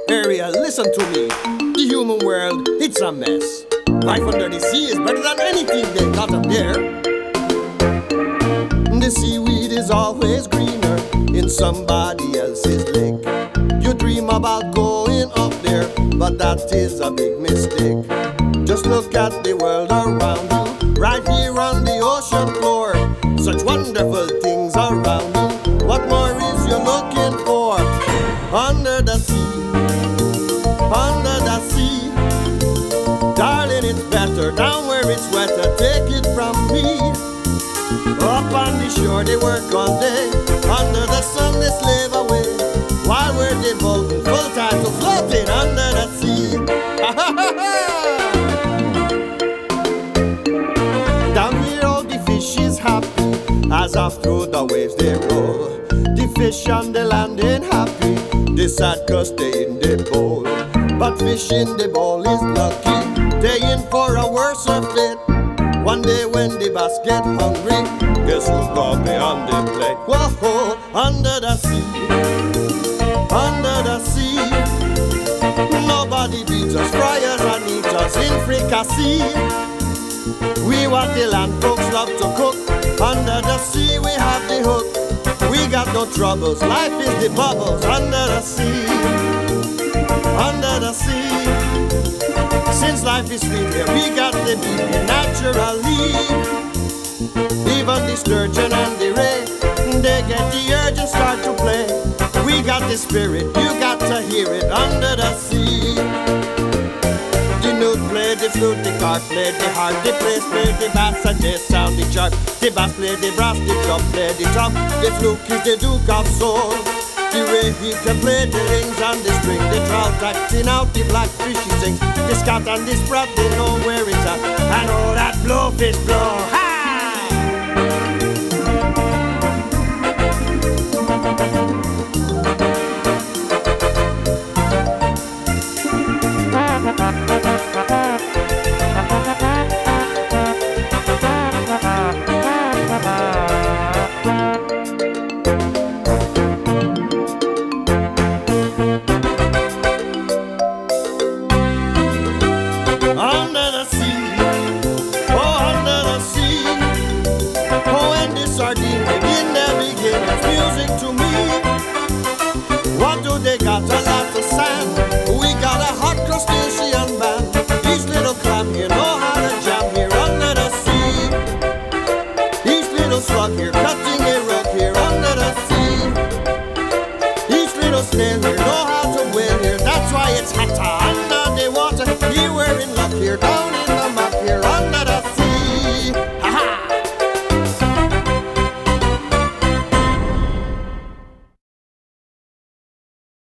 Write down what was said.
Area, listen to me. The human world, it's a mess. Life under the sea is better than anything they got up there. The seaweed is always greener in somebody else's lake. You dream about going up there, but that is a big mistake. Just look at the world around you, right here on the ocean floor. Such wonderful things around you. What more is you looking for? Under the sea, under the sea. Darling, it's better down where it's wetter. Take it from me. Up on the shore they work all day. Under the sun they slave away, while we're devoting full time to floating under the sea. Down here all the fish is happy as off through the waves they roll. The fish on the land ain't happy, they sad cause they in the bowl. But fish in the bowl is lucky, they in for a worse fate. One day when the bass get hungry, guess who's gonna be on the plate? Whoa, under the sea, under the sea. Nobody beats us, fryers and eat us in fricassee. We what the land folks love to cook. Under the sea we have the hook. We got no troubles, life is the bubbles. Under the sea, under the sea. Since life is sweet here, we got the beauty naturally. Even the sturgeon and the ray, they get the urge and start to play. We got the spirit, you got to hear it under the sea. The newt play the flute, the carp play the harp, the bass play the bass and they sound the sharp. The bass play the brass, the drum play the drum. The fluke is the duke of soul. The way he can play the rings and the string, the trout acting out the blackfish he sings. The scat and the sprat, they know where it's at. And all that blowfish blow, ha! Under the sea, oh under the sea. Oh, and the sardine begin their beginners, music to me. What do they got? A lot of sand. We got a hot crustacean band. Each little clam here know how to jam here under the sea. Each little slug here cutting a rug here under the sea. Each little snail here know how to whale here. That's why it's hotter under the water. Here we're in luck here down here.